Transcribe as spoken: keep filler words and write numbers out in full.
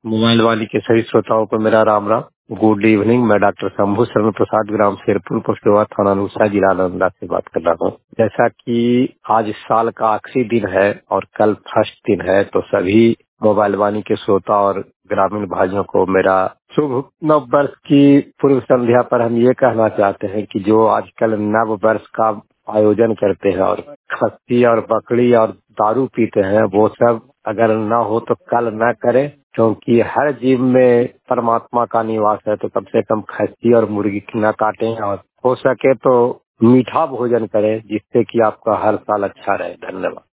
Mobile वाली के सभी श्रोताओं को मेरा राम राम। Good evening. मैं डॉक्टर शंभू शरण प्रसाद, ग्राम शेरपुर, पोस्ट थाना अनुसा, जिला नालंदा से बात कर रहा हूँ। जैसा कि आज साल का आखिरी दिन है और कल फर्स्ट दिन है, तो सभी मोबाइल वाणी के श्रोता और ग्रामीण भाइयों को मेरा शुभ नव वर्ष की पूर्व संध्या पर हम ये कहना चाहते हैं कि जो आजकल नव वर्ष का आयोजन करते हैं और खस्सी और बकरी और दारू पीते हैं, वो सब अगर न हो तो कल न करें, क्योंकि हर जीव में परमात्मा का निवास है। तो कम से कम खस्सी और मुर्गी न काटें और हो सके तो मीठा भोजन करें, जिससे कि आपका हर साल अच्छा रहे। धन्यवाद।